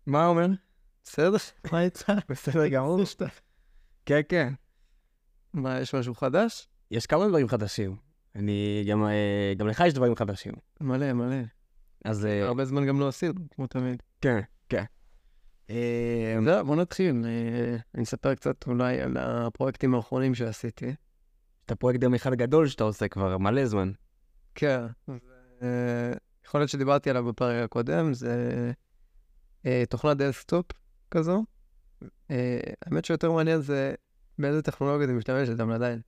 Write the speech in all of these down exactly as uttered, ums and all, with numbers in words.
מה אומר? בסדר? מה יצא? בסדר גמור. כן, כן. מה, יש משהו חדש? יש כמה דברים חדשים. אני גם, אה, גם לך יש דברים חדשים. מלא, מלא. אז... אה, הרבה זמן גם לא עשינו, כמו תמיד. כן, כן. אה, זהו, בוא נתחיל. אה, אני אספר קצת אולי על הפרויקטים האחרונים שעשיתי. את הפרויקט גם אחד גדול שאתה עושה כבר מלא זמן. כן. אה, יכול להיות שדיברתי עליו בפרק הקודם, זה אה, תוכנת דסקטופ כזו. אה, האמת שיותר מעניין זה באיזה טכנולוגיה היא משתמשת, גם עדיין.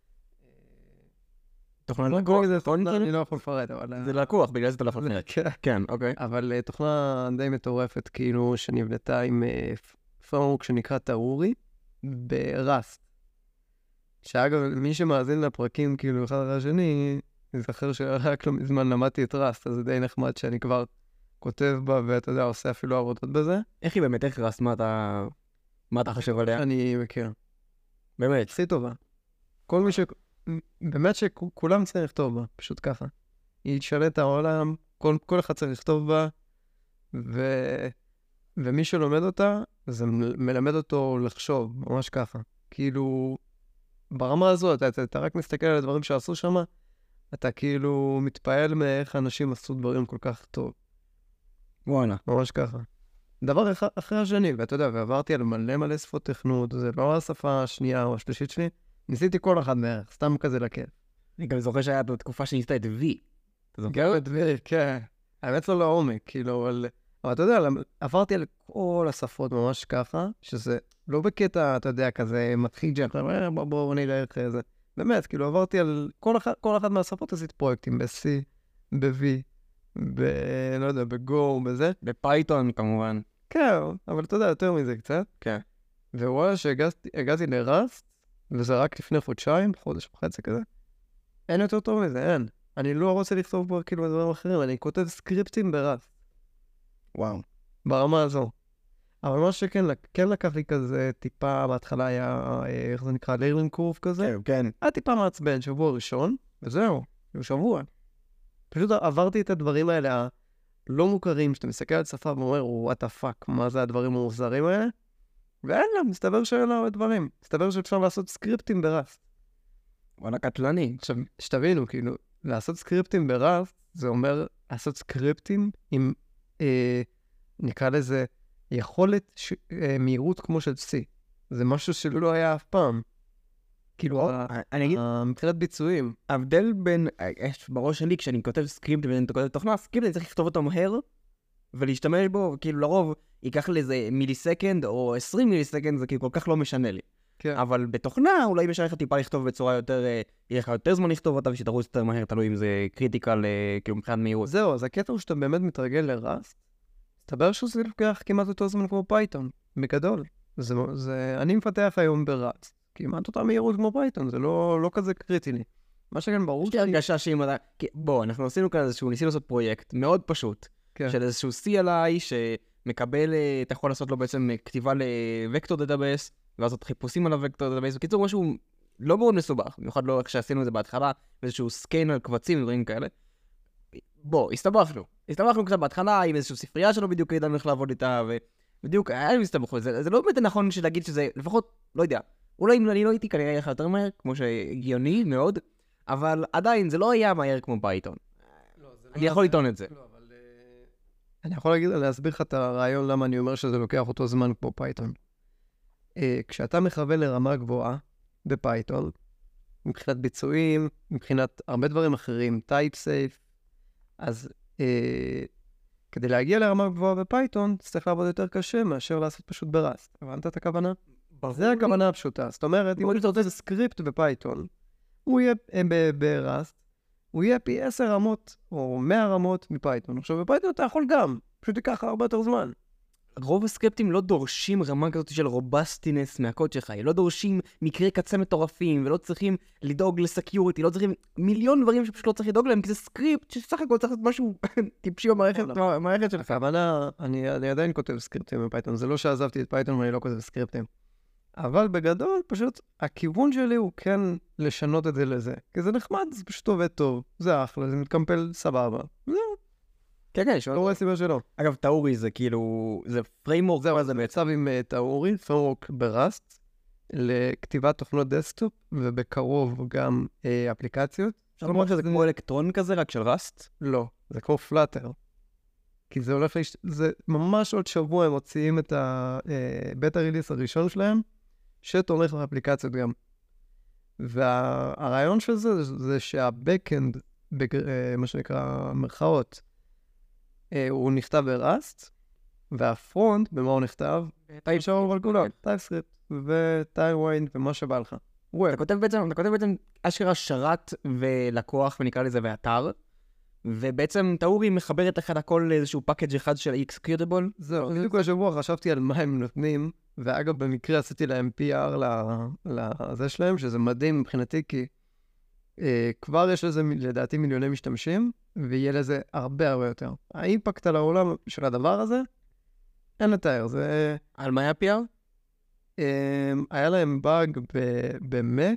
תוכנה לקוח, אני לא יכול לפרט, אבל... זה לקוח, בגלל זה אתה לא יכול לפרט. כן. כן, אוקיי. אבל uh, תוכנה די מטורפת, כאילו, שנבנתה עם uh, פרמורק שנקרא טאורי, בראסט. שאגב, מי שמאזין לפרקים, כאילו, אחד אחרי השני, יזכר שרק לא מזמן למדתי את ראסט, אז זה די נחמד שאני כבר כותב בה, ואתה יודע, עושה אפילו עבודות בזה. איך היא באמת, איך ראסט, מה אתה... מה אתה חושב עליה? אני מכיר. באמת. הכי טובה. כל מי ש... באמת שכולם צריכים לכתוב בה, פשוט ככה. היא תשנה את העולם, כל, כל אחד צריך לכתוב בה, ו... ומי שלומד אותה, זה מלמד אותו לחשוב, ממש ככה. כאילו, ברמה הזו, אתה, אתה, אתה רק מסתכל על הדברים שעשו שם, אתה כאילו מתפעל מאיך אנשים עשו דברים כל כך טוב. וואלה. ממש ככה. דבר אחר, אחרי השני, ואתה יודע, ועברתי על מלא מלא שפות תכנות, זה לא השפה השנייה או השלישית שלי, ניסיתי כל אחד מערך, סתם כזה לכיף. אני גם זוכר שהיה בתקופה שניסת את V. אתה זוכר? את וי, כן. האמת לא לעומק, כאילו, אבל... אבל אתה יודע, עברתי על כל השפות ממש ככה, שזה לא בקטע, אתה יודע, כזה מתחיל ג'ק, בוא בוא נראה איך זה. באמת, כאילו, עברתי על כל אחד, כל אחד מהשפות, עשיתי פרויקטים ב-C, ב-V, ב... לא יודע, ב-Go, בזה. בפייתון כמובן. כן, אבל אתה יודע, יותר מזה קצת. כן. ווואלה, שהגעתי לראסט, וזה רק לפני חודשיים, חודש וחצי כזה. אין יותר טוב מזה, אין. אני לא רוצה לכתוב פה כאילו דברים אחרים, אני כותב סקריפטים בראסט. וואו. ברמה הזו. אבל מה שכן, כן לקח לי כזה טיפה, בהתחלה היה, איך זה נקרא, לרנינג קורב כזה. כן, כן. היה טיפה מעצבן, שבוע ראשון, וזהו, שבוע. פשוט עברתי את הדברים האלה הלא מוכרים, שאתה מסתכל על שפה ואומר, what the fuck, מה זה הדברים המוזרים האלה? ואין לה, מסתבר שאין לה דברים. מסתבר שאפשר לעשות סקריפטים בראסט. וואלה קטלני. עכשיו, שתבינו, כאילו, לעשות סקריפטים בראסט, זה אומר לעשות סקריפטים עם, אה, נקרא לזה, יכולת ש... אה, מהירות כמו של C. זה משהו שלא היה אף פעם. כאילו, אני אגיד, מבחינת ביצועים. ההבדל בין, יש בראש שלי, כשאני כותב סקריפט ואני כותב תוכנה, סקריפט אני צריך לכתוב אותו מהר, ולהשתמש בו, כאילו לרוב, ייקח לי איזה מיליסקנד, או עשרים מיליסקנד, זה כאילו כל כך לא משנה לי. כן. אבל בתוכנה, אולי משנה לך טיפה לכתוב בצורה יותר, יהיה לך יותר זמן לכתוב אותה, ושתרוץ יותר מהר, תלוי אם זה קריטיקל, כאילו מבחינת מהירות. זהו, אז הקטע הוא שאתה באמת מתרגל לראסט, מסתבר שזה לוקח כמעט אותו זמן כמו פייתון, בגדול. זה, זה, אני מפתח היום בראסט, כמעט אותה מהירות כמו פייתון, זה לא, לא כזה קריטי לי. מה שכן ברור... יש לי הרגשה שאם אתה... בוא, אנחנו עשינו כאן איזשהו, ניסינו לעשות פרויקט מאוד פשוט, כן. של איזשהו סי אל איי שמקבל, אתה יכול לעשות לו בעצם כתיבה לוקטור דאטאבייס, ולעשות חיפושים על הוקטור דאטאבייס, בקיצור משהו לא מאוד מסובך, במיוחד לא רק שעשינו את זה בהתחלה, איזשהו סקיין על קבצים ודברים כאלה. בוא, הסתבכנו. הסתבכנו קצת בהתחלה עם איזשהו ספרייה שלא בדיוק ידענו איך לעבוד איתה, ובדיוק היה לי הסתבכות. זה, זה לא באמת נכון להגיד שזה, לפחות, לא יודע, אולי אם אני לא הייתי כנראה יהיה יותר מהר, כמו שהגיוני מאוד, אבל עדיין זה לא היה מהר כמו פייתון. לא, זה אני יכול לטעון את זה. לא, אבל... אני יכול להגיד, להסביר לך את הרעיון למה אני אומר שזה לוקח אותו זמן כמו פייתון. כשאתה מכוון לרמה גבוהה בפייתון, מבחינת ביצועים, מבחינת הרבה דברים אחרים, טייפ סייף, אז אה, כדי להגיע לרמה גבוהה בפייתון, צריך לעבוד יותר קשה מאשר לעשות פשוט בראסט. הבנת את הכוונה? זה הכוונה הפשוטה. זאת אומרת, אם אתה רוצה איזה סקריפט בפייתון, הוא יהיה בראסט, הוא יהיה פי עשר רמות או מאה רמות מפייתון. עכשיו, בפייתון אתה יכול גם, פשוט ייקח הרבה יותר זמן. רוב הסקריפטים לא דורשים רמה כזאת של רובסטינס מהקוד שלך, לא דורשים מקרי קצה מטורפים, ולא צריכים לדאוג לסקיוריטי, לא צריכים מיליון דברים שפשוט לא צריך לדאוג להם, כי זה סקריפט שסך הכל צריך להיות משהו טיפשי במערכת שלך. הכוונה, אני, אני עדיין כותב סקריפטים בפייתון, זה לא שעזבתי את פייתון ואני לא כותב סקריפטים. אבל בגדול, פשוט, הכיוון שלי הוא כן לשנות את זה לזה. כי זה נחמד, זה פשוט עובד טוב, זה אחלה, זה מתקמפל סבבה. זהו. כן, כן, לא רואה סיבה שלא. אגב, טאורי זה כאילו, זה פריימורק, זהו, זה בעצם עם טאורי, פריימורק בראסט, לכתיבת תוכנות דסקטופ, ובקרוב גם אה, אפליקציות. אפשר לומר שזה כמו אלקטרון כזה, רק של ראסט? לא, זה כמו פלאטר. כי זה הולך, לש... זה ממש עוד שבוע הם מוציאים את הבטא ריליס הראשון שלהם, שתומך באפליקציות גם. והרעיון של זה, זה שהבקאנד, מה שנקרא מרכאות, הוא נכתב בראסט, והפרונט, במה הוא נכתב? טייפסקריפט, אבל כולו, טייפסקריפט, וטייוויין, ומה שבא לך. אתה כותב בעצם, אתה כותב בעצם אשכרה שרת ולקוח, ונקרא לזה, ואתר, ובעצם טאורי מחברת לך הכל לאיזשהו פאקג' אחד של אקסקיוטבול. זהו, בדיוק השבוע חשבתי על מה הם נותנים, ואגב, במקרה עשיתי להם פי אר לזה שלהם, שזה מדהים מבחינתי, כי אה, כבר יש לזה, לדעתי, מיליוני משתמשים, ויהיה לזה הרבה הרבה יותר. האימפקט על העולם של הדבר הזה, אין לתאר, זה... על מה היה פי אר? אה, היה להם באג במק,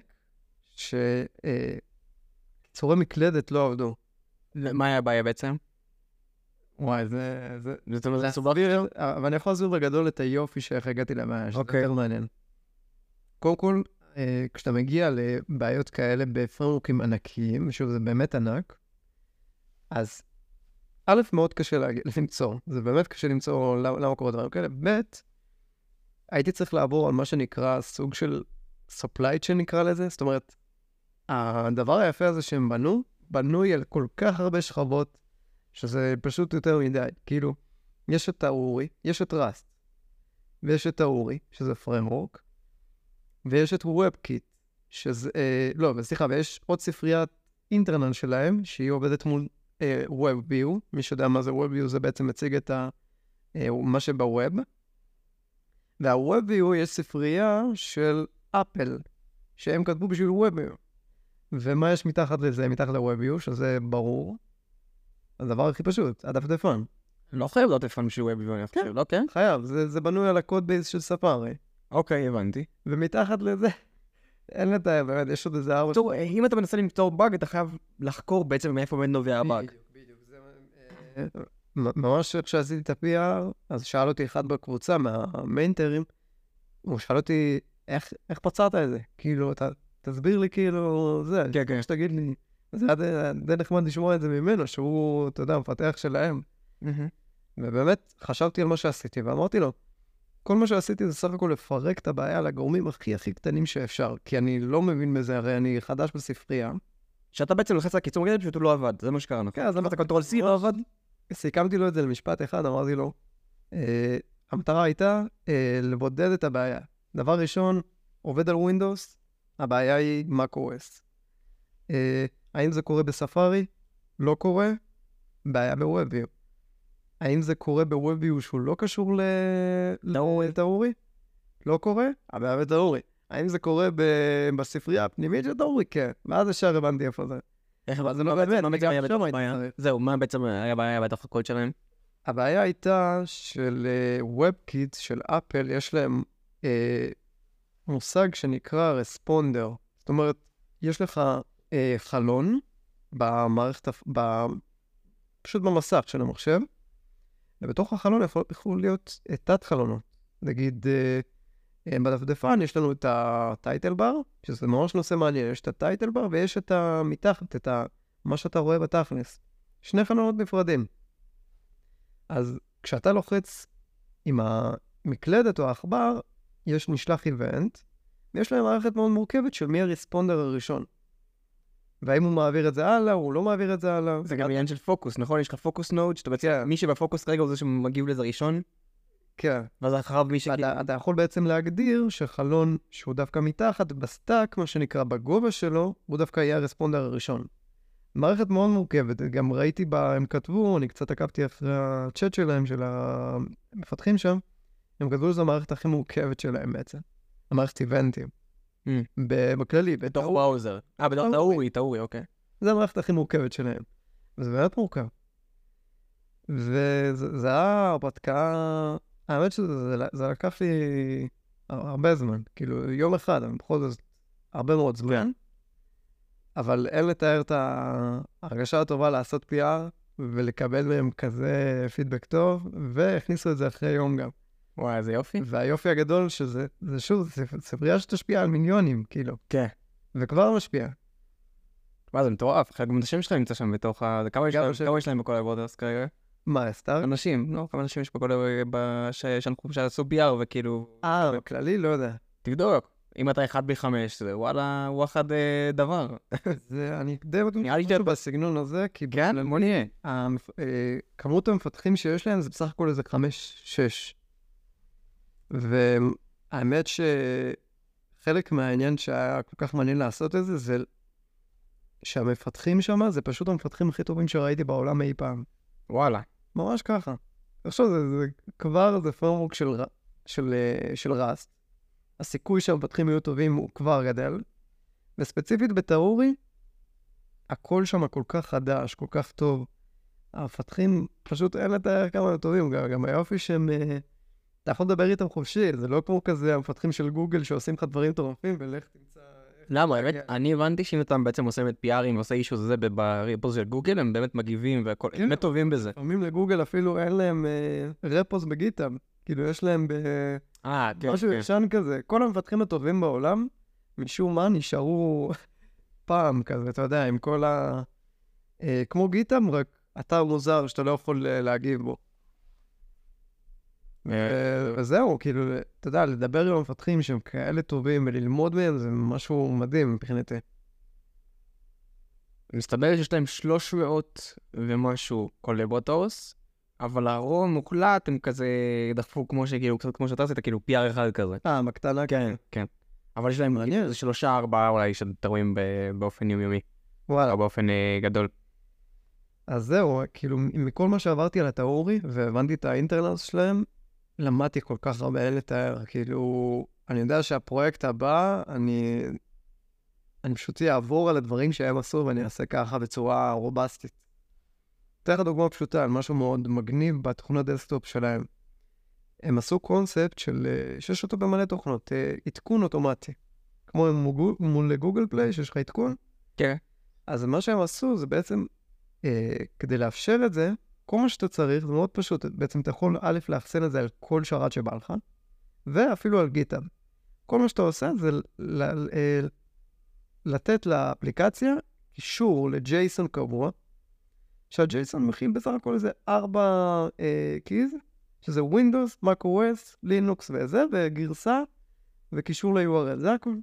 שצורי מקלדת לא עבדו. מה היה הבעיה בעצם? וואי, זה... זה... זאת אומרת, זה סובך? אבל אני יכול להסביר בגדול את היופי שאיך הגעתי לבעיה, שזה יותר מעניין. קודם כל, כשאתה מגיע לבעיות כאלה בפרמורקים ענקיים, ושוב, זה באמת ענק, אז א', מאוד קשה למצוא. זה באמת קשה למצוא למה קורה דברים כאלה. ב', הייתי צריך לעבור על מה שנקרא סוג של supply chain נקרא לזה. זאת אומרת, הדבר היפה הזה שהם בנו, בנוי על כל כך הרבה שכבות, שזה פשוט יותר מדי. כאילו, יש את טאורי, יש את ראסט, ויש את טאורי, שזה פריימורק, ויש את WebKit, שזה, אה, לא, סליחה, ויש עוד ספריית אינטרנל שלהם, שהיא עובדת מול אה, WebView. מי שיודע מה זה WebView, זה בעצם מציג את ה, אה, מה שבווב. וה-WebView יש ספרייה של אפל, שהם כתבו בשביל WebView. ומה יש מתחת לזה, מתחת ל-WebView, שזה ברור. הדבר הכי פשוט, הדפדפן. לא חייב דפדפן בשביל WebView, אני חושב, לא כן? חייב, זה, זה בנוי על הקוד בייס של ספארי. אוקיי, הבנתי. ומתחת לזה, אין לתאר, באמת, יש עוד איזה ארבע... טוב, אם אתה מנסה לפתור באג, אתה חייב לחקור בעצם מאיפה באמת נובע הבאג. בדיוק, בדיוק. זה... ממש כשעשיתי את ה-פי אר, אז שאל אותי אחד בקבוצה מהמיינטרים, הוא שאל אותי, איך, איך פצעת את זה? כאילו, אתה, תסביר לי כאילו, זה, כן, כן. שתגיד לי, זה היה די נחמד לשמוע את זה ממנו, שהוא, אתה יודע, מפתח שלהם. ובאמת, חשבתי על מה שעשיתי, ואמרתי לו, כל מה שעשיתי זה סך הכל לפרק את הבעיה לגורמים הכי הכי קטנים שאפשר, כי אני לא מבין בזה, הרי אני חדש בספרייה. שאתה בעצם לוחץ על קיצור מגדל, פשוט הוא לא עבד, זה מה שקראנו. כן, אז אמרת קונטרול C לא עבד. סיכמתי לו את זה למשפט אחד, אמרתי לו, אה, המטרה הייתה אה, לבודד את הבעיה. דבר ראשון, עובד על Windows, הבעיה היא macOS. אה, האם זה קורה בספארי? לא קורה, בעיה ב-WebView. האם זה קורה ב-WebView שהוא לא קשור לטאורי? לא קורה, הבעיה בטאורי. האם זה קורה בספרייה הפנימית של טאורי? כן. ואז ישר הבנתי איפה זה. איך זה לא באמת? מה בעצם היה בתוך הבעיה? זהו, מה בעצם היה הבעיה בתוך הקוד שלהם? הבעיה הייתה של WebKit של אפל, יש להם אה, מושג שנקרא רספונדר. זאת אומרת, יש לך אה, חלון במערכת, ב, פשוט במסך של המחשב, ובתוך החלון יכול, יכול להיות תת חלונות. נגיד, אה, אה, בדפדפן יש לנו את הטייטל בר, שזה ממש נושא מעניין, יש את הטייטל בר ויש את המתחת, את ה, מה שאתה רואה בתכלס. שני חלונות נפרדים. אז כשאתה לוחץ עם המקלדת או העכבר, יש נשלח איבנט, ויש להם מערכת מאוד מורכבת של מי הרספונדר הראשון. והאם הוא מעביר את זה הלאה, או הוא לא מעביר את זה הלאה. זה גם עניין של פוקוס, נכון? יש לך פוקוס נוד, שאתה בעצם, מי שבפוקוס כרגע הוא זה שמגיב לזה ראשון. כן. ואז אחריו מי ש... אתה יכול בעצם להגדיר שחלון שהוא דווקא מתחת, בסטאק, מה שנקרא בגובה שלו, הוא דווקא יהיה הרספונדר הראשון. מערכת מאוד מורכבת, גם ראיתי בה, הם כתבו, אני קצת עקבתי אחרי הצ'אט שלהם, של המפתחים שם, הם כתבו שזו המערכת הכי מורכבת שלהם בעצם. המערכת איבנטים. בכללי, בתוך בראוזר. אה, בתוך טאורי, טאורי, אוקיי. זה המערכת הכי מורכבת שלהם. וזה באמת מורכב. וזה היה הרפתקה, האמת שזה לקח לי הרבה זמן, כאילו יום אחד, אבל בכל זאת הרבה מאוד זמן. אבל אין לתאר את ההרגשה הטובה לעשות פי אר, ולקבל מהם כזה פידבק טוב, והכניסו את זה אחרי יום גם. וואי, איזה יופי. והיופי הגדול שזה, זה שוב, זה ספרייה שתשפיע על מיליונים, כאילו. כן. וכבר משפיע. וואי, זה מטורף. חלק גם את השם שלהם נמצא שם בתוך ה... כמה יש להם- כמה יש להם בכל הבודרס כרגע? מה, סטאר? אנשים, לא? כמה אנשים יש בכל ה... שאנחנו שעשו פי אר וכאילו... אה, בכללי, לא יודע. תבדוק. אם אתה אחד בחמש, זה וואלה, וואחד אה, דבר. זה, אני די בטוח נראה לי משהו שאתה- בסגנון הזה, כי כן, בוא נהיה. המפ- אה, כמות המפתחים שיש להם זה בסך הכל איזה חמש, שש. והאמת שחלק מהעניין שהיה כל כך מעניין לעשות את זה, זה שהמפתחים שם זה פשוט המפתחים הכי טובים שראיתי בעולם אי פעם. וואלה. ממש ככה. עכשיו זה, זה כבר זה פרמורק של, ר- של, אה, של ראסט. הסיכוי שהמפתחים יהיו טובים הוא כבר גדל. וספציפית בטאורי, הכל שם כל כך חדש, כל כך טוב. המפתחים פשוט אין לתאר כמה הם טובים. גם, גם היופי שהם... אה, אתה יכול לדבר איתם חופשי, זה לא כמו כזה המפתחים של גוגל שעושים לך דברים טורפים ולך תמצא... למה? האמת, אני הבנתי שאם אתה בעצם עושה את פי ארים ועושה אישו זה בריפוס של גוגל, הם באמת מגיבים והכל, הם באמת טובים בזה. לפעמים לגוגל אפילו אין להם אה, רפוס בגיטאב. כאילו יש להם ב... אה, כן, משהו כן. ישן כזה. כל המפתחים הטובים בעולם, משום מה נשארו פעם כזה, אתה יודע, עם כל ה... אה, כמו גיטאב, רק אתר מוזר שאתה לא יכול אה, להגיב בו. אה, וזהו, כאילו, אתה יודע, לדבר עם המפתחים שהם כאלה טובים וללמוד מהם, זה משהו מדהים מבחינתי. מסתבר שיש להם שלוש מאות ומשהו קולבוטורס, אבל הרוב המוקלט הם כזה דחפו כמו שכאילו, קצת כמו שאתה עשית, כאילו פי אר אחד כזה. אה, בקטנה? כן, כן. אבל יש להם מעניין. איזה שלושה, ארבעה אולי שאתה רואים ב- באופן יומיומי, וואלה. או באופן אה, גדול. אז זהו, כאילו, מכל מה שעברתי על הטאורי, והבנתי את האינטרנס שלהם, למדתי כל כך הרבה, אין לתאר. כאילו, אני יודע שהפרויקט הבא, אני... אני פשוט אעבור על הדברים שהם עשו, ואני אעשה ככה בצורה רובסטית. אתן לך דוגמה פשוטה, על משהו מאוד מגניב בתוכנות דסקטופ שלהם. הם עשו קונספט של, אה, שיש אותו במלא תוכנות, אה, עדכון אוטומטי. כמו מול, מול גוגל פליי, שיש לך עדכון. כן. אז מה שהם עשו זה בעצם, אה, כדי לאפשר את זה, כל מה שאתה צריך, זה מאוד פשוט. בעצם אתה יכול א' לאחסן את זה על כל שרת שבא לך, ואפילו על גיטאב. כל מה שאתה עושה זה ל- ל- אה, לתת לאפליקציה קישור לג'ייסון קבוע, שהג'ייסון מכיל בסך הכל איזה ארבע אה, קיז, שזה Windows, macOS, Linux וזה, וגרסה, וקישור ל-יו אר אל, זה הכל.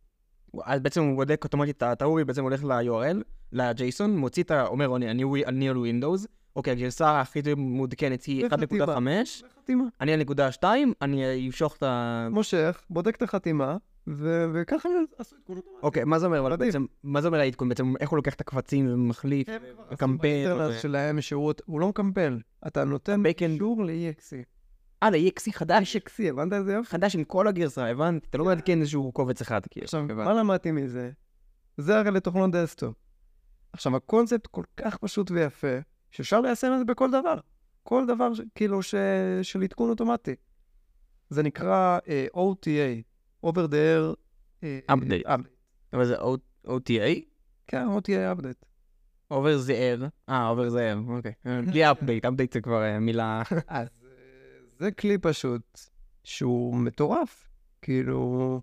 אז בעצם הוא בודק אוטומטית, הטאורי בעצם הולך ל-יו אר אל, לג'ייסון, מוציא את ה... אומר, אני, אני, אני על Windows, אוקיי, הגרסה הכי מעודכנת היא אחת נקודה חמש, חתימה. אני על נקודה שתיים, אני אמשוך את ה... מושך, בודק את החתימה, ו- וככה עשו עדכון אוטומטי. אוקיי, מה זה אומר? אבל מדהים. בעצם, מה זה אומר העדכון? בעצם איך הוא לוקח את הקבצים ומחליף, מקמפל? באינטרנט שלהם שירות, הוא לא מקמפל. אתה נותן Backend. קישור ל-אי אקס אי. אה, ל-אי אקס אי חדש, אי אקס אי, הבנת איזה יופי? חדש עם כל הגרסה, הבנתי, אתה לא מעדכן איזשהו קובץ אחד, כאילו. עכשיו, הבנתי. מה למדתי מזה? זה הרי לתוכנות דסקטופ. עכשיו, הקונספט כל כך פשוט ויפה, שאפשר ליישם את זה בכל דבר. כל דבר, ש- כאילו, ש... של עדכון אוטומטי. זה נקרא אה, או טי איי, Over the Air אה, Update. Update. אבל זה או טי איי? כן, או טי איי Update. over the air. אה, over the air, אוקיי. בלי אפדייט, אפדייט זה כבר אה, מילה... אז אה, זה כלי פשוט שהוא מטורף. כאילו,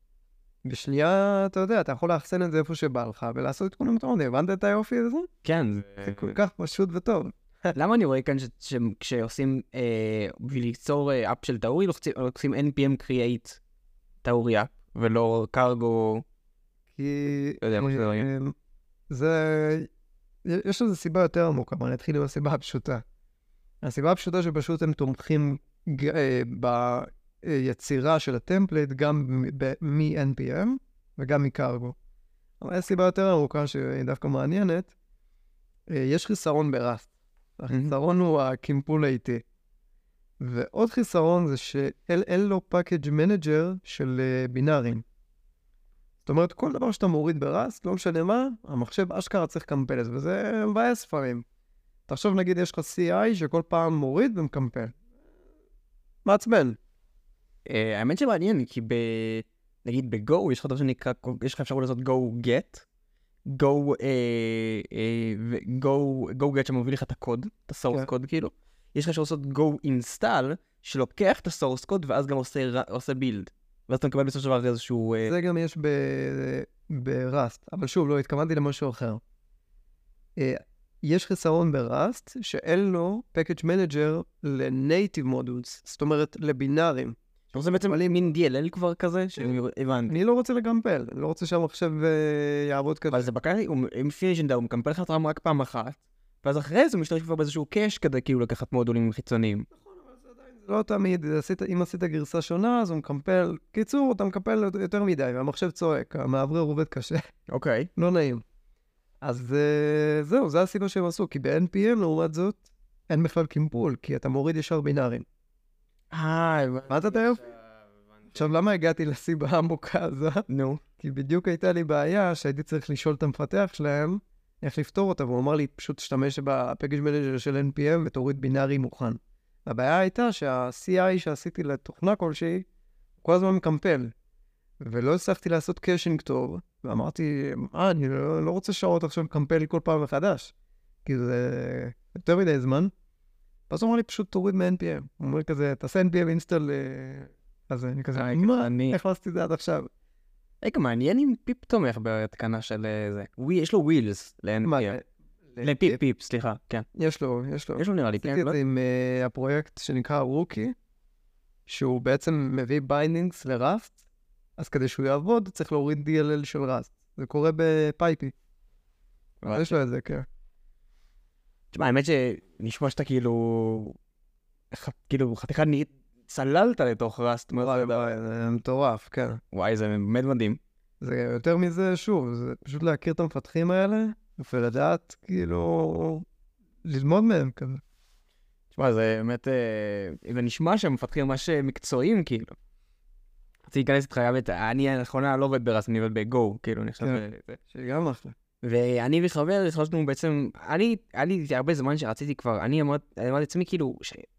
בשנייה, אתה יודע, אתה יכול לאחסן את זה איפה שבא לך ולעשות עדכונים אוטומטיים. הבנת את היופי הזה? כן, זה כל כך פשוט וטוב. למה אני רואה כאן שכשעושים, בשביל ליצור אפ של טאורי, לוחצים אן פי אם create טאורי אפ, ולא קרגו... כי... לא יודע, מה שזה לא יהיה. אה, זה... יש לזה סיבה יותר עמוקה, אבל אני אתחיל עם הסיבה הפשוטה. הסיבה הפשוטה שפשוט הם תומכים ג- אה, ביצירה של הטמפלייט גם מ-אן פי אם וגם מקרגו. אבל יש סיבה יותר עמוקה שהיא דווקא מעניינת. אה, יש חיסרון בראסט. החיסרון הוא הקימפול האיטי. ועוד חיסרון זה שאין לו פאקג' מנג'ר של אה, בינארים. זאת אומרת, כל דבר שאתה מוריד בראסט, לא משנה מה, המחשב אשכרה צריך קמפל את זה, וזה מבאס לפעמים. תחשוב, נגיד, יש לך סי איי שכל פעם מוריד ומקמפל. מעצבן. אה, האמת שמעניין, כי ב... נגיד בגו, יש לך דבר שנקרא, יש לך אפשרות לעשות go get, go, go, go get שמוביל לך את הקוד, את הסורס קוד כאילו. יש לך שעושות go install, שלוקח את הסורס קוד ואז גם עושה build. ואז אתה מקבל בסופו של דבר איזשהו... זה גם יש ב-Rust, אבל שוב, לא התכוונתי למשהו אחר. יש חיסרון ב-Rust שאין לו package manager ל-native modules, זאת אומרת לבינארים. זה בעצם מין די אל אל כבר כזה, שהבנתי. אני לא רוצה לגמפל, אני לא רוצה שהמחשב יעבוד כזה. אבל זה בקרה, עם פינישנדר, הוא מקמפל לך אותם רק פעם אחת, ואז אחרי זה הוא משתמש כבר באיזשהו קאש כדי כאילו לקחת מודולים חיצוניים. נכון, אבל זה עדיין, זה לא תמיד, אם עשית גרסה שונה, אז הוא מקמפל, קיצור, אתה מקמפל יותר מדי, והמחשב צועק, המעברר עובד קשה. אוקיי. לא נעים. אז זהו, זה הסיבה שהם עשו, כי ב-אן פי אם לעומת זאת, אין בכלל קימפול, כי אתה מוריד ישר בינארים. אה, מה אתה תאהב? עכשיו, למה הגעתי לסיבה העמוקה הזו? נו. כי בדיוק הייתה לי בעיה שהייתי צריך לשאול את המפתח שלהם איך לפתור אותה, והוא אמר לי, פשוט תשתמש בפקאג' מנג'ר של אן פי אם ותוריד בינארי מוכן. הבעיה הייתה שה-סי איי שעשיתי לתוכנה כלשהי, כל הזמן מקמפל, ולא הצלחתי לעשות קאשינג טוב, ואמרתי, אה, אני לא, לא רוצה שעות עכשיו לקמפל כל פעם מחדש, כי זה יותר מדי זמן. ואז הוא אמר לי, פשוט תוריד מ-אן פי אם. הוא אומר לי כזה, תעשה אן פי אם אינסטל, אז אני כזה, מה? איך עשיתי זה עד עכשיו? רגע, מעניין אם פיפ תומך בהתקנה של זה. יש לו ווילס ל-אן פי אם. לפיפ, פיפ, סליחה, כן. יש לו, יש לו. יש לו נראה לי, כן. עשיתי את זה עם הפרויקט שנקרא רוקי, שהוא בעצם מביא ביינדינגס לראסט, אז כדי שהוא יעבוד, צריך להוריד די אל אל של ראסט. זה קורה בפייפי. יש לו את זה, כן. תשמע, האמת שנשמע שאתה כאילו... כאילו, חתיכה צללת לתוך ראסט. זה מטורף, כן. וואי, זה באמת מדהים. זה יותר מזה, שוב, זה פשוט להכיר את המפתחים האלה, ולדעת, כאילו, ללמוד מהם כזה. תשמע, זה באמת... זה נשמע שהמפתחים ממש מקצועיים, כאילו. רציתי להיכנס איתך, אני האחרונה לא עובד בראסט, אני עובד בגו, כאילו, אני חושב... שגם אחלה. ואני וחבר, החלטנו בעצם, אני, אני, זה הרבה זמן שרציתי כבר, אני אמרתי לעצמי כאילו,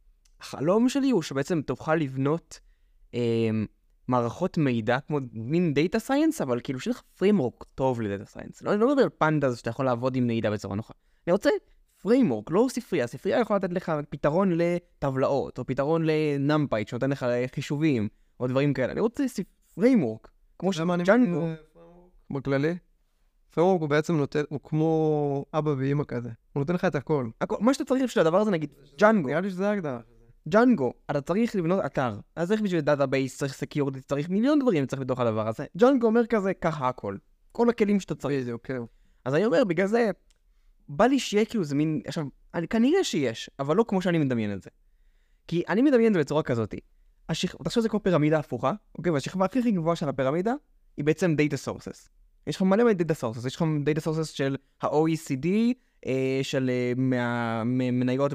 שהחלום שלי הוא שבעצם תוכל לבנות אה, מערכות מידע, כמו מין דאטה סיינס, אבל כאילו שיש לך פריימורק טוב לדאטה סיינס. לא, לא מדבר על פנדה שאתה יכול לעבוד עם מידע בצורה נוחה. אני רוצה פריימורק, לא ספרייה. ספרייה יכולה לתת לך פתרון לטבלאות, או פתרון לנמפייט, שנותן לך חישובים, או דברים כאלה. אני רוצה פריימורק, כמו שג'אנגו. בכללי? פריימורק הוא בעצם נותן, הוא כמו אבא ואמא כזה. הוא נותן לך את הכל. הכל, מה שאתה צריך בשביל הדבר הזה, נגיד, ג'אנגו. נראה לי שזה הגדרה. ג'אנגו, אתה צריך לבנות אתר. אז צריך בשביל דאטאבייס, צריך סקיורטי, צריך מיליון דברים צריך בתוך הדבר הזה. ג'אנגו אומר כזה, ככה הכל. כל הכלים שאתה צריך. זה אוקיי. אז אני אומר, בגלל זה, בא לי שיהיה כאילו זה מין, עכשיו, אני, כנראה שיש, אבל לא כמו שאני מדמיין את זה. כי אני מדמיין את זה בצורה כזאת. השכ... תחשוב זה כמו פירמידה הפוכה, אוקיי? והשכבה הכי הכי גבוהה של הפירמידה היא בעצם data sources. יש לך מלא מלא data sources, יש לך data sources של ה-או אי סי די, אה, של אה, מה... מניות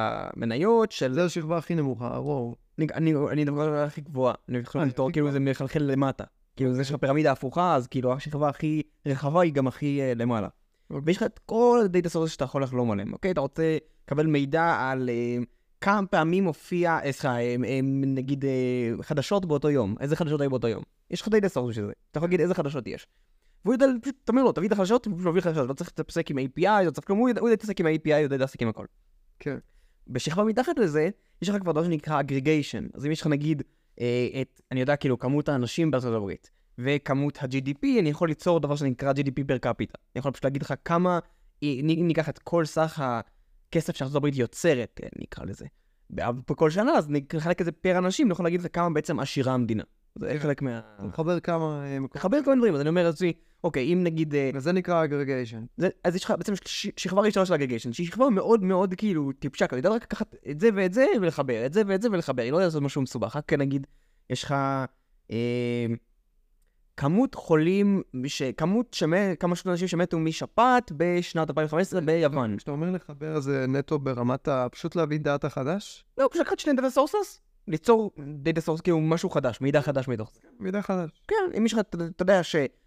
במניות, של... זה השכבה הכי נמוכה, וואו. אני, אני, אני מדבר על הכי גבוהה, אני חושב לתור, כאילו זה מחלחל למטה. כאילו זה יש לך פירמידה הפוכה, אז כאילו השכבה הכי רחבה היא גם הכי אה, למעלה. ויש לך את כל ה-data sources שאתה יכול לחלום עליהם, אוקיי? אתה רוצה לקבל מידע על... אה, כמה פעמים הופיע, סליחה, נגיד חדשות באותו יום. איזה חדשות היו באותו יום? יש לך די דסורס של זה. אתה יכול להגיד איזה חדשות יש. והוא יודע, פשוט תאמר לו, תביא את החדשות, הוא מביא חדשות. לא צריך להתעסק עם איי פי איי, לא צריך כלום, הוא יודע להתעסק עם איי פי איי, הוא יודע להתעסק עם הכל. כן. בשכבה מתחת לזה, יש לך כבר דבר שנקרא aggregation. אז אם יש לך נגיד, את, אני יודע, כאילו, כמות האנשים בארצות הברית, וכמות ה-ג'י די פי, אני יכול ליצור דבר שנקרא ג'י די פי per capita. אני יכול פשוט להגיד לך כמה, אם ניקח את כל סך הכסף שארצות הברית יוצרת, נקרא לזה. בכל שנה, אז נחלק את זה פר אנשים, אני יכול להגיד לך כמה בעצם עשירה המדינה. זה חלק מה... מחבר כמה... מחבר כל מיני דברים, אז אני אומר לעצמי, אוקיי, אם נגיד... וזה נקרא aggregation. אז יש לך בעצם שכבה ראשונה של aggregation, שהיא שכבה מאוד מאוד כאילו טיפשה, אתה יודע רק לקחת את זה ואת זה ולחבר, את זה ואת זה ולחבר, היא לא יודעת לעשות משהו מסובך, רק נגיד, יש לך כמות חולים, כמות כמה שנות אנשים שמתו משפעת בשנת אלפיים וחמש עשרה ביוון. כשאתה אומר לחבר זה נטו ברמת פשוט להביא דאטה חדש? לא, פשוט לקחת שני דאטה סורסס, ליצור דאטה סורס כאילו משהו חדש, מידע חדש מתוך זה. מידע חדש. כן, אם יש לך, אתה יודע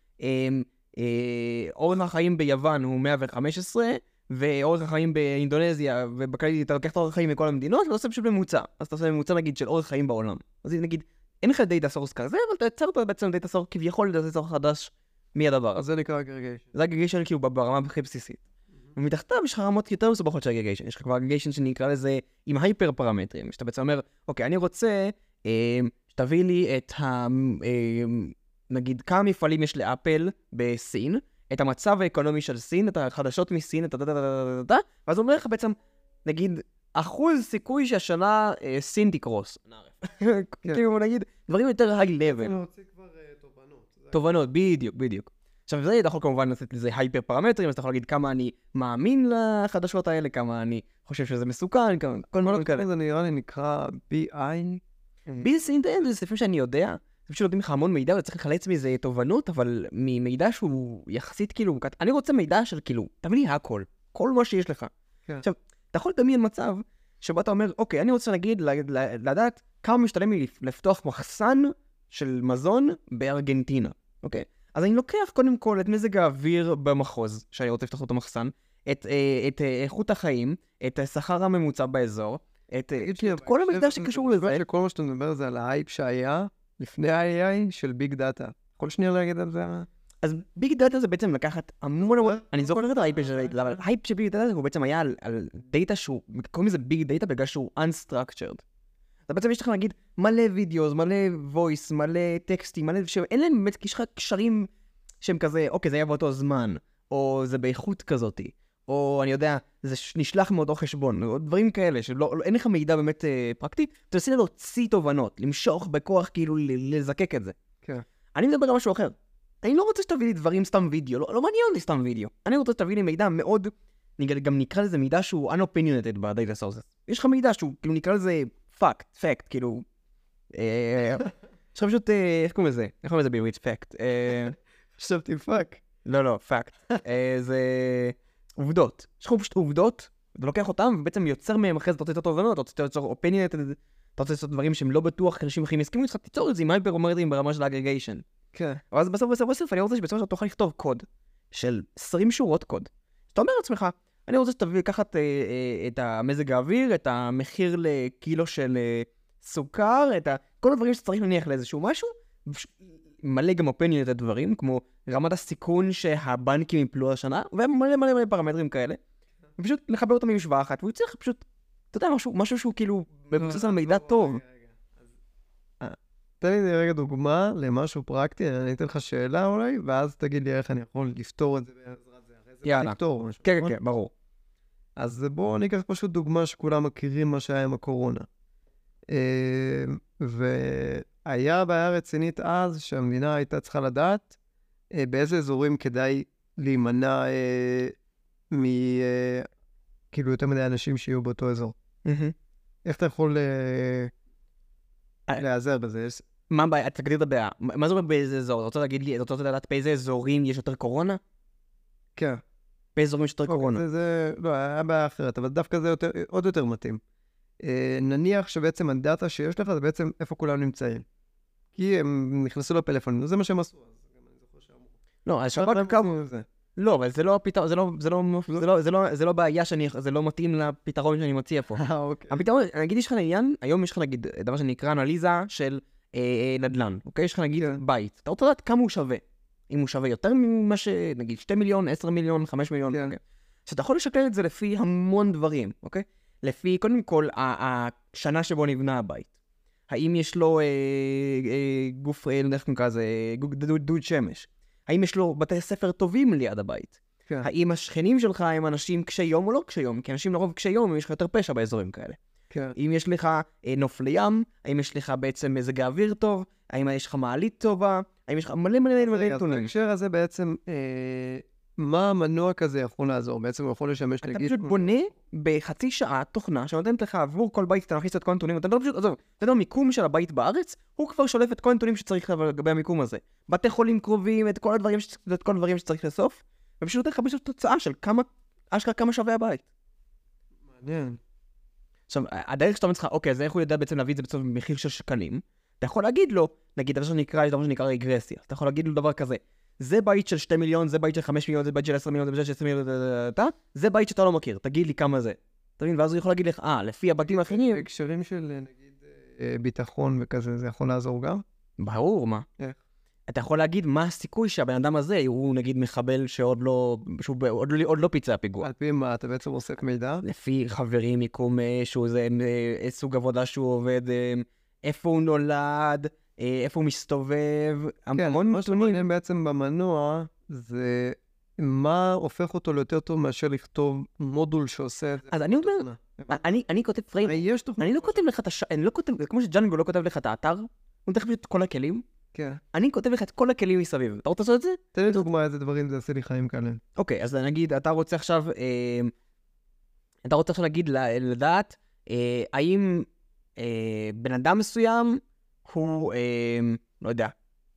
שאורך החיים ביוון הוא מאה וחמש עשרה, ואורך החיים באינדונזיה, ובכללי אתה לוקח את אורך החיים מכל המדינות, ואתה עושה פשוט ממוצע. אז אתה עושה ממוצע נגיד של אורך חיים בעולם. אז נגיד, אין לך דאטה סורס כזה, אבל אתה יצרת בעצם דאטה סורס כביכול דאטה סורס חדש מי הדבר. אז זה נקרא אגרגיישן. זה אגרגיישן כאילו ברמה הכי בסיסית. ומתחתיו יש לך רמות יותר מסובכות של אגרגיישן. יש לך כבר אגרגיישן שנקרא לזה עם הייפר פרמטרים, שאתה בעצם אומר, אוקיי, אני רוצה אה, שתביא לי את ה... אה, נגיד, כמה מפעלים יש לאפל בסין, את המצב האקונומי של סין, את החדשות מסין, את ה... ואז אומר לך בעצם, נגיד, אחוז סיכוי שהשנה אה, סין תקרוס. כאילו, נגיד, דברים יותר היי לבל. אני רוצה כבר תובנות. תובנות, בדיוק, בדיוק. עכשיו, זה אתה יכול כמובן לתת לזה הייפר פרמטרים, אז אתה יכול להגיד כמה אני מאמין לחדשות האלה, כמה אני חושב שזה מסוכן, כמה, כל מיני כאלה. זה נראה לי נקרא בי איי. ביזנס אינטרנט זה ספרים שאני יודע, זה פשוט נותנים לך המון מידע, וצריך לחלץ מזה תובנות, אבל ממידע שהוא יחסית כאילו, אני רוצה מידע של כאילו, תביא לי הכל, כל מה שיש לך. עכשיו, אתה יכול לדמיין מצב שבו אתה אומר, אוקיי, אני רוצה להגיד, לדעת כמה משתלם לי לפתוח מחסן של מזון בארגנטינה, אוקיי? אז אני לוקח קודם כל את מזג האוויר במחוז, שאני רוצה לפתוח אותו מחסן, את, את איכות החיים, את השכר הממוצע באזור, את, את כל המידע שקשור לזה. כל מה שאתה מדבר זה על ההייפ שהיה לפני ה-איי איי של ביג דאטה. כל שניה להגיד על זה. אז ביג דאטה זה בעצם לקחת המון המון, אני זוכר את ההייפ של דאטה, אבל ההייפ של ביג דאטה הוא בעצם היה על, על דאטה שהוא, קוראים לזה ביג דאטה בגלל שהוא unstructured. אז בעצם יש לך להגיד מלא וידאו, מלא וויס, מלא טקסטים, מלא שאין להם באמת, יש לך קשרים שהם כזה, אוקיי, זה היה באותו זמן, או זה באיכות כזאת, או אני יודע, זה נשלח מאותו חשבון, או דברים כאלה, שאין לך מידע באמת אה, פרקטי, אתה עושה להוציא תובנות, למשוך בכוח, כאילו לזקק את זה. כן. אני מדבר על משהו אחר. אני לא רוצה שתביא לי דברים סתם וידאו, לא, לא מעניין לי סתם וידאו. אני רוצה שתביא לי מידע מאוד, גם נקרא לזה מידע שהוא unopinionated ב-data sources. יש לך מידע שהוא, כאילו נקרא לזה fact, fact, כאילו... יש לך פשוט, איך קוראים לזה? איך קוראים לזה בעברית? fact. חשבתי פאק. לא, לא, fact. זה עובדות. יש לך פשוט עובדות, אתה לוקח אותם ובעצם יוצר מהם אחרי זה, אתה רוצה לתת תובנות, אתה רוצה ליצור opinionated, אתה רוצה לעשות דברים שהם לא בטוח, אנשים אחרים יסכימו איתך, תיצור את זה עם הייפר-פרמטרים ברמה של האגרגיישן. כן. אז בסוף בסוף בסוף אני רוצה שבסוף שאתה תוכל לכתוב קוד של עשרים שורות קוד. אתה אומר לעצמך, אני רוצה שתביא לקחת אה, אה, את המזג האוויר, את המחיר לקילו של אה, סוכר, את ה... כל הדברים שצריך להניח לאיזשהו משהו, מלא גם אופניון את הדברים, כמו רמת הסיכון שהבנקים יפלו השנה, ומלא מלא מלא פרמטרים כאלה. ופשוט לחבר אותם במשוואה אחת, והוא יצטרך פשוט, אתה יודע, משהו, משהו שהוא כאילו מבוסס על מידע טוב. תן לי רגע דוגמה למשהו פרקטי, אני אתן לך שאלה אולי, ואז תגיד לי איך אני יכול לפתור את זה בעזרת זה. יאללה. כן, כן, ברור. אז בואו ניקח פשוט דוגמה שכולם מכירים מה שהיה עם הקורונה. והיה בעיה רצינית אז שהמדינה הייתה צריכה לדעת באיזה אזורים כדאי להימנע מ... כאילו יותר מדי אנשים שיהיו באותו אזור. איך אתה יכול להיעזר בזה? מה הבעיה? תגדיר את הבעיה. מה זה אומר באיזה אזור? אתה רוצה להגיד לי, אתה רוצה לדעת באיזה אזורים יש יותר קורונה? כן. באיזה אזורים יש יותר קורונה? זה, לא, היה בעיה אחרת, אבל דווקא זה יותר, עוד יותר מתאים. נניח שבעצם הדאטה שיש לך זה בעצם איפה כולם נמצאים. כי הם נכנסו לפלאפון, זה מה שהם עשו. לא, אז שבק כמה... לא, אבל זה לא הפתרון, זה לא, זה לא, זה לא, זה לא, זה לא בעיה שאני, זה לא מתאים לפתרון שאני מציע פה. הפתרון, אני אגיד, יש לך לעניין, היום יש לך נגיד, דבר שנקרא אנליזה של נדל"ן, אוקיי? יש לך נגיד בית. אתה רוצה לדעת כמה הוא שווה. אם הוא שווה יותר ממה ש... נגיד, שתי מיליון, עשר מיליון, חמש מיליון, אוקיי? שאתה יכול לשקלל את זה לפי המון דברים, אוקיי? לפי, קודם כל, השנה שבו נבנה הבית. האם יש לו גוף, איך נקרא זה, דוד שמש? האם יש לו בתי ספר טובים ליד הבית? כן. האם השכנים שלך הם אנשים קשי יום או לא קשי יום? כי אנשים לרוב קשי יום, יש לך יותר פשע באזורים כאלה. כן. אם יש לך אה, נוף לים, האם יש לך בעצם מזג האוויר טוב, האם יש לך מעלית טובה, האם יש לך מלא מלא מלא נתונים. בהקשר הזה בעצם, אה, מה המנוע כזה יכול לעזור? בעצם הוא יכול לשמש אתה להגיד... פשוט בונה בחצי שעה תוכנה שנותנת לך עבור כל בית, אתה מכניס את כל הנתונים, אתה לא פשוט, עזוב, אתה יודע, המיקום של הבית בארץ, הוא כבר שולף את כל הנתונים שצריך לגבי המיקום הזה. בתי חולים קרובים, את כל הדברים, ש... את כל הדברים שצריך לאסוף, ופשוט נותן לך פשוט תוצאה של כמה, אשכרה כמה שווה הבית. מעניין. עכשיו, הדרך שאתה אומר לך, אוקיי, אז איך הוא יודע בעצם להביא את זה בסוף במחיר של שקלים? אתה יכול להגיד לו, נגיד, דבר שנקרא, יש דבר שנקרא רגרסיה. אתה יכול להגיד לו דבר כזה, זה בית של שתי מיליון, זה בית של חמש מיליון, זה בית של עשר מיליון, זה בית של עשר מיליון, זה בית שאתה לא מכיר, תגיד לי כמה זה. אתה מבין? ואז הוא יכול להגיד לך, אה, לפי הבתים האחרים... הקשרים של, נגיד, ביטחון וכזה, זה יכול לעזור גם? ברור, מה? איך? אתה יכול להגיד מה הסיכוי שהבן אדם הזה הוא נגיד מחבל שעוד לא, שהוא ב- עוד לא, עוד לא פיצע פיגוע. על פי מה, אתה בעצם אוסף מידע? לפי חברים, מיקום, אה, שהוא זה, אה, סוג עבודה שהוא עובד, אה, איפה הוא נולד, אה, איפה הוא מסתובב, כן, המון מה נתונים. שמעניין בעצם במנוע, זה מה הופך אותו ליותר טוב מאשר לכתוב מודול שעושה את זה. אז אני אומר, תוכנה. אני, אני כותב פריים, יש תוכנה. אני לא כותב לך את הש... אני לא כותב, כמו שג'אנגו לא כותב לך את האתר, הוא נותן לך פשוט את כל הכלים, כן. אני כותב לך את כל הכלים מסביב. אתה רוצה לעשות את זה? תן לי דוגמה איזה דברים זה עושה לי חיים קלים. אוקיי, אז נגיד, אתה רוצה עכשיו, אה, אתה רוצה עכשיו להגיד, ל- לדעת, אה, האם אה, בן אדם מסוים הוא, אה, לא יודע,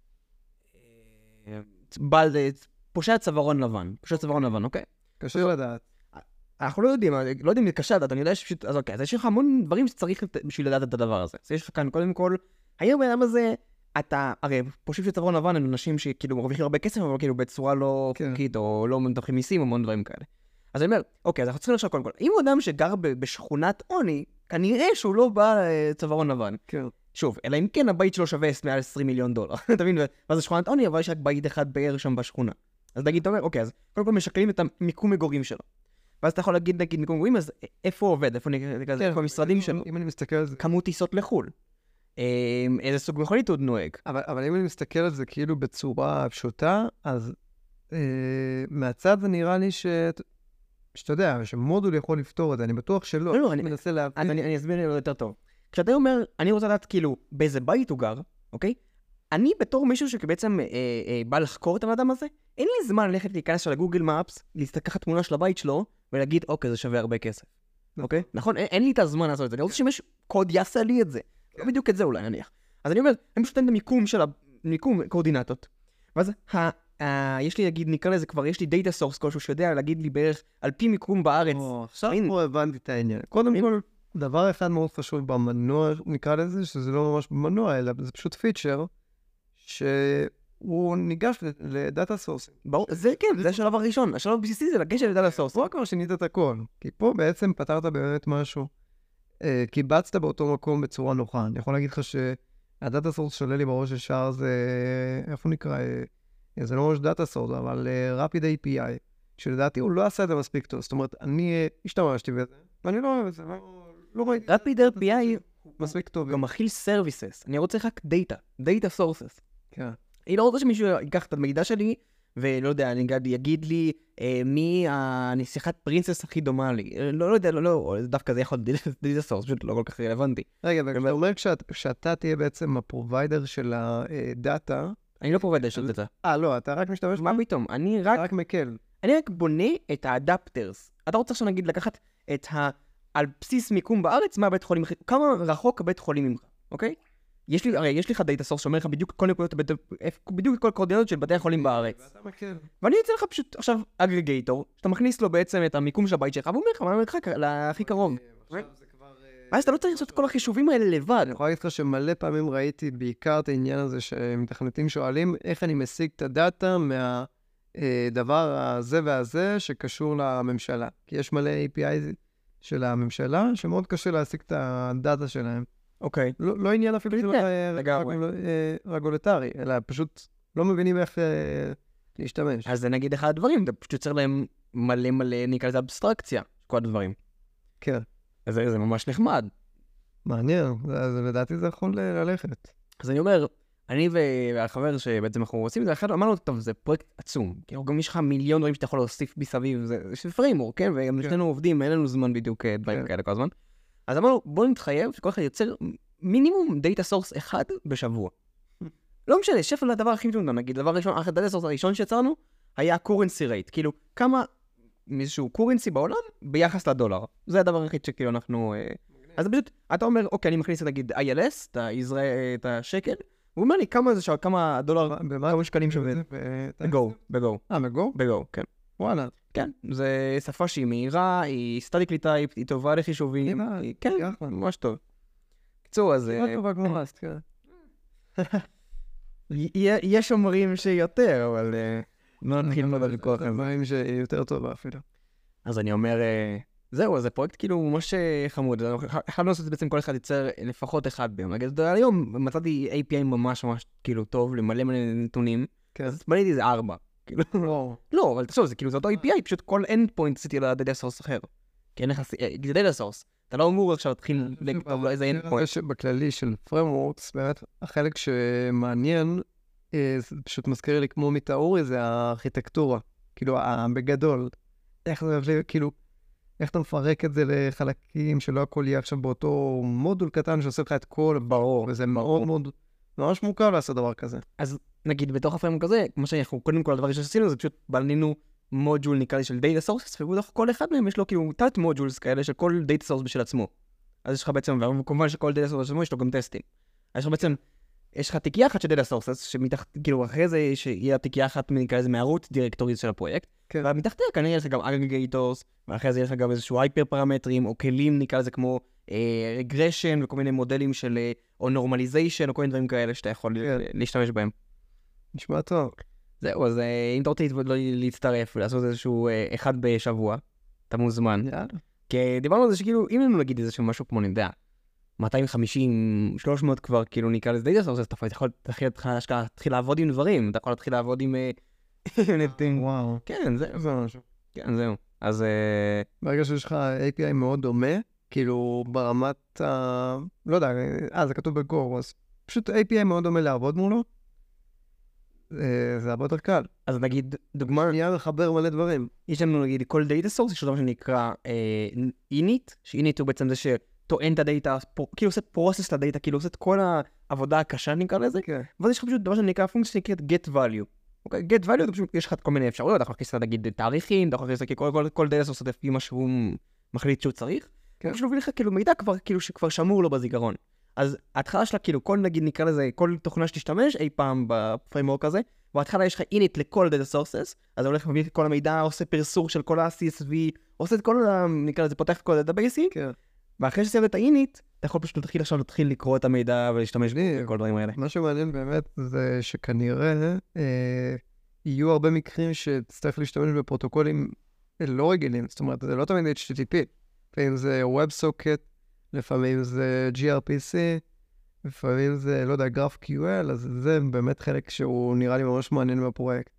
אה, בעל, אה, פושע צווארון לבן, פושע צווארון לבן, אוקיי? קשה לדעת. אנחנו לא יודעים, לא יודעים אם זה קשה לדעת, אני יודע שפשוט, אז אוקיי, אז יש לך המון דברים שצריך לת- בשביל לדעת את הדבר הזה. אז יש לך כאן, קודם כל, האם בן אדם הזה, אתה, הרי פושעים של צווארון לבן הם אנשים שכאילו מרוויחים הרבה כסף, אבל כאילו בצורה לא כן. חוקית, או לא מדווחים מיסים, המון דברים כאלה. אז אני אומר, אוקיי, אז אנחנו צריכים לחשוב קודם כל, אם הוא אדם שגר ב- בשכונת עוני, כנראה שהוא לא בעל אה, צווארון לבן. כן. שוב, אלא אם כן הבית שלו שווה מעל עשרים מיליון דולר. אתה מבין? מה זה שכונת עוני, אבל יש רק בית אחד בערך שם בשכונה. אז נגיד, אתה אומר, אוקיי, אז קודם כל משקלים את המיקום מגורים שלו. ואז אתה יכול להגיד, נגיד, מיקום מגורים, אז איפה הוא עובד? איפה נקרא לזה? איפה המשרדים שלו? אם אני מסתכל על זה... כמות טיסות לחו"ל. אה, איזה סוג מכונית הוא נוהג. אבל, אבל אם אני מסתכל על זה כאילו בצורה פשוטה, אז אה, מהצד זה נראה לי ש... שאתה יודע, שמודול יכול לפתור את זה, אני בטוח שלא. לא, לא, אני- מנסה אז להבין. אני, אני אסביר לי יותר טוב. כשאתה אומר, אני רוצה לדעת כאילו באיזה בית הוא גר, אוקיי? אני בתור מישהו שבעצם אה, אה, בא לחקור את הבן אדם הזה, אין לי זמן ללכת להיכנס לגוגל מאפס, לקחת תמונה של הבית שלו, ולהגיד, אוקיי, זה שווה הרבה כסף. אוקיי? נכון? אין, אין לי את הזמן לעשות את זה. אני רוצה שמישהו קוד יעשה לי את זה. לא בדיוק את זה אולי, נניח. אז אני אומר, אני פשוט נותן את המיקום של המיקום קואורדינטות. ואז ה... Uh, יש לי, נגיד, נקרא לזה כבר, יש לי דאטה סורס כלשהו שיודע להגיד לי בערך על פי מיקום בארץ. או, עכשיו הנה. פה הבנתי את העניין. קודם כל, דבר אחד מאוד חשוב במנוע, נקרא לזה, שזה לא ממש במנוע, אלא זה פשוט פיצ'ר, שהוא ניגש לדאטה סורס. ברור, זה כן, זה השלב הראשון. השלב הבסיסי זה לגשת לדאטה סורס. פה כבר שינית את הכל. כי פה בעצם פתרת באמת משהו. אה, קיבצת באותו מקום בצורה נוחה. אני יכול להגיד לך שהדאטה סורס שעולה לי בראש ישר זה, איפה הוא נקרא? אה, זה לא ממש דאטה סורס, אבל uh, Rapid איי פי איי, שלדעתי הוא לא עשה את זה מספיק טוב. זאת אומרת, אני uh, השתמשתי בזה, ואני לא אוהב את זה, לא, לא ראיתי. Rapid איי פי איי מספיק טוב. גם מכיל סרוויסס. אני רוצה רק דאטה, דאטה סורסס. כן. אני לא רוצה שמישהו ייקח את המידע שלי, ולא יודע, אני אגיד- יגיד לי אה, מי הנסיכת פרינסס הכי דומה לי. אה, לא, לא יודע, לא, לא, דווקא זה יכול להיות דאטה סורס, פשוט לא כל כך רלוונטי. רגע, ואתה אומר כשאת- כשאתה תהיה בעצם הפרוביידר של הדאטה, אני לא פרוביידר של דאטה. אה, לא, אתה רק משתמש מה בה? פתאום? אני אתה רק רק מקל. אני רק בונה את האדפטרס. אתה רוצה עכשיו נגיד לקחת את ה... על בסיס מיקום בארץ, מה הבית חולים הכי... כמה רחוק הבית חולים ממך, אוקיי? יש לי, הרי יש לך דאטה סורס שאומר לך בדיוק כל נקודות הבית... איפה- בדיוק את כל הקורדינטות של בתי החולים בארץ. ואתה מקל. ואני יוצא לך פשוט עכשיו אגרגייטור, שאתה מכניס לו בעצם את המיקום של הבית שלך, והוא אומר לך מה המרחק להכי קרוב. עכשיו זה כבר... ואז אתה לא צריך לעשות את כל החישובים האלה לבד. אני יכול להגיד לך שמלא פעמים ראיתי בעיקר את העניין הזה שמתכנתים שואלים איך אני משיג את הדאטה מהדבר הזה והזה שקשור לממשלה. כי יש מלא איי פי איי של הממשלה שמאוד קשה להשיג את הדאטה שלהם. אוקיי. לא, לא עניין אפילו של אה, לגמרי. רגול- אה, רגולטרי, אלא פשוט לא מבינים איך אה, להשתמש. אז זה נגיד אחד הדברים, אתה פשוט יוצר להם מלא מלא, נקרא לזה אבסטרקציה, כל הדברים. כן, אז זה זה ממש נחמד. מעניין, זה- זה- לדעתי זה יכול אה, ללכת. אז אני אומר, אני והחבר שבעצם אנחנו עושים את זה, אחד אמרנו, טוב, זה פרויקט עצום. כאילו, גם יש לך מיליון דברים שאתה יכול להוסיף מסביב, זה זה פריימורק, כן? וגם כן. שנינו עובדים, אין לנו זמן בדיוק אה, דברים כן. כאלה כל הזמן. אז אמרנו, בואו נתחייב שכל אחד יוצר מינימום דאטה סורס אחד בשבוע. לא משנה, שפל לדבר הכי מטומטם, נגיד, דבר ראשון, הדאטה סורס הראשון שיצרנו, היה currency rate, כאילו, כמה, איזשהו currency בעולם ביחס לדולר. זה הדבר היחיד שכאילו אנחנו... אה, אז פשוט, אתה אומר, אוקיי, אני מכניס נגיד איי אל אס, את הישראל- את השקל, הוא אומר לי כמה זה שווה, כמה דולר, במה? כמה שקלים שווה. בגו, בגו, אה, בגו? בגו, כן. וואלה. כן, זה שפה שהיא מהירה, היא סטטיקלי טייפ, היא טובה לחישובים, נראה, היא- כן, יחד. ממש טוב. קצור, אז כמעט אה, טובה כמו מאסט, כן. יה- יש אומרים שיותר, אבל אה, לא נתחיל ללמוד בוויכוח הזה. דברים שהיא יותר טובה אפילו. אז אני אומר, אה, זהו, זה פרויקט כאילו ממש חמוד. יכולנו לעשות את זה בעצם כל אחד ייצר לפחות אחד ביום. נגיד, היום מצאתי איי פי איי ממש ממש כאילו טוב, למלא מלא נתונים. כן. אז בניתי איזה ארבע. כאילו, לא. לא, אבל תחשוב, זה כאילו, זה אותו איי פי איי, פשוט כל endpoint עשיתי לדאטה סורס אחר. כי אין לך, זה דאטה סורס. אתה לא אמור עכשיו להתחיל לכתוב לו איזה endpoint. בכללי של frameworks, באמת, החלק שמעניין, זה פשוט מזכיר לי כמו מתאורי, זה הארכיטקטורה. כאילו, בגדול. איך זה, כאילו, איך אתה מפרק את זה לחלקים שלא הכל יהיה עכשיו באותו מודול קטן שעושה לך את כל, ברור, וזה מאוד מאוד, ממש מורכב לעשות דבר כזה. אז נגיד, בתוך הפריימורק הזה, כמו שאנחנו, קודם כל הדבר שעשינו, זה פשוט בנינו מודול נקרא לי של data sources, ובתוך כל אחד מהם יש לו כאילו תת מודולס כאלה של כל data source בשביל עצמו. אז יש לך בעצם, וכמובן שכל data source בשביל עצמו יש לו גם טסטים. אז יש לך בעצם, יש לך תיקייה אחת של data sources, שמתחת, כאילו אחרי זה שיהיה תיקייה אחת נקרא לזה מהרוט דירקטוריז של הפרויקט, כן. ומתחתיה כנראה יש לך גם aggregators, ואחרי זה יש לך גם איזשהו הייפר פרמטרים, או כלים נקרא לזה כמו רגרשן, וכל מיני מודלים של, או נורמליזיישן, או כל מיני דברים כאלה שאתה יכול כן. להשתמש בהם. נשמע טוב. זהו, אז אם אתה רוצה להצטרף ולעשות איזשהו אחד בשבוע, אתה מוזמן. יאללה. כי דיברנו על זה שכאילו, אם לנו נגיד איזשהו משהו כמו נדע, מאתיים וחמישים, שלוש מאות כבר, כאילו נקרא לזה דאטה סורס, אז אתה יכול להתחיל לעבוד עם דברים, אתה יכול להתחיל לעבוד עם נתונים. וואו. כן, זהו. זה משהו. כן, זהו. אז... ברגע שיש לך איי פי איי מאוד דומה, כאילו ברמת ה... לא יודע, אה, זה כתוב בגו, אז פשוט איי פי איי מאוד דומה לעבוד מולו, זה הרבה יותר קל. אז נגיד, דוגמה... נהיה לחבר מלא דברים. יש לנו נגיד כל דאטה סורס, יש לו דבר שנקרא init, ש-init הוא בעצם זה שטוען את הדאטה, כאילו עושה פרוסס לדאטה, כאילו עושה את כל העבודה הקשה נקרא לזה, ואז יש לך פשוט דבר שנקרא פונקציה שנקראת get value. אוקיי, get value, פשוט יש לך כל מיני אפשרויות, אתה יכול להכניס נגיד תאריכים, אתה יכול להכניס כל דאטה סורס לפי מה שהוא מחליט שהוא צריך, פשוט להביא לך כאילו מידע כאילו שכבר שמור לו בזיכרון. אז ההתחלה שלה, כאילו, כל נגיד נקרא לזה, כל תוכנה שתשתמש אי פעם בפריימורק הזה, בהתחלה יש לך init לכל data sources, אז זה הולך מביא את כל המידע, עושה פרסור של כל ה-סי אס וי, עושה את כל, נקרא לזה, פותח את כל הדאטאבייסים, כן. ואחרי שסיימת את ה-init, אתה יכול פשוט להתחיל עכשיו להתחיל לקרוא את המידע ולהשתמש בכל הדברים האלה. מה שמעניין באמת זה שכנראה אה, יהיו הרבה מקרים שתצטרך להשתמש בפרוטוקולים לא רגילים, זאת אומרת, זה לא תמיד אייץ' טי טי פי, לפעמים זה WebSocket, לפעמים זה ג'י אר פי סי, לפעמים זה, לא יודע, GraphQL, אז זה באמת חלק שהוא נראה לי ממש מעניין בפרויקט.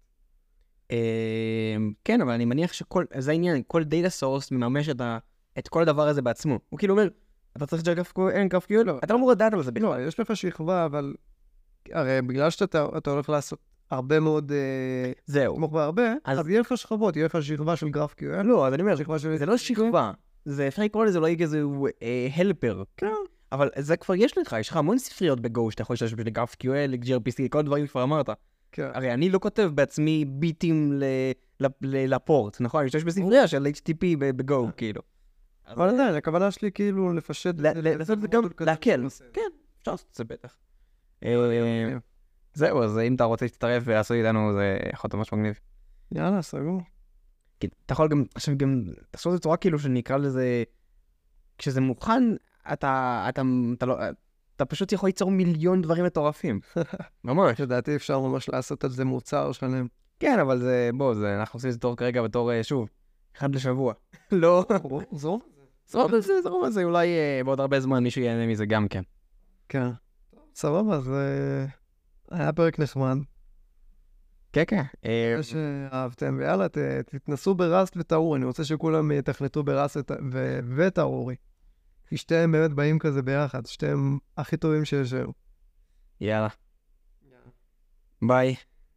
כן, אבל אני מניח שכל, זה העניין, כל data source מממש את כל הדבר הזה בעצמו. הוא כאילו אומר, אתה צריך GraphQL, אתה לא אמור לדעת על זה בכלל. לא, יש לך שכבה, אבל הרי בגלל שאתה הולך לעשות הרבה מאוד... זהו. תמוך בהרבה, אז יהיה לך שכבות, יהיה לך שכבה של GraphQL. לא, אז אני אומר, זה לא שכבה. זה אפשר לקרוא לזה, לא יהיה איזה הלפר. כן. אבל זה כבר יש לך, יש לך המון ספריות בגו שאתה יכול לשתמש ב-GraphQL, ל-ג'י אר פי סי, כל דברים כבר אמרת. כן. הרי אני לא כותב בעצמי ביטים לפורט, נכון? אני משתמש בספריה של אייץ' טי טי פי בגו, כאילו. אבל עדיין, הכוונה שלי כאילו לפשט... לעשות את זה גם, להקל. כן, אפשר לעשות את זה בטח. זהו, אז אם אתה רוצה להצטרף ולעשות איתנו, זה יכול להיות ממש מגניב. יאללה, סגור. אתה יכול גם, עכשיו גם, תעשו את זה צורה כאילו שנקרא לזה, כשזה מוכן, אתה, אתה, אתה לא, אתה פשוט יכול ליצור מיליון דברים מטורפים. ממש. לדעתי אפשר ממש לעשות על זה מוצר שלם. כן, אבל זה, בוא, זה, אנחנו עושים את זה תור כרגע בתור, שוב, אחד לשבוע. לא. זו? זו, זה, זו, זה אולי בעוד הרבה זמן מישהו ייהנה מזה גם כן. כן. סבבה, זה היה פרק נחמד. כן, כן. שאהבתם, ויאללה, תתנסו בראסט ותאורי, אני רוצה שכולם יתכנתו בראסט ותאורי. שתיהם באמת באים כזה ביחד, שתיהם הכי טובים שיש. יאללה. ביי.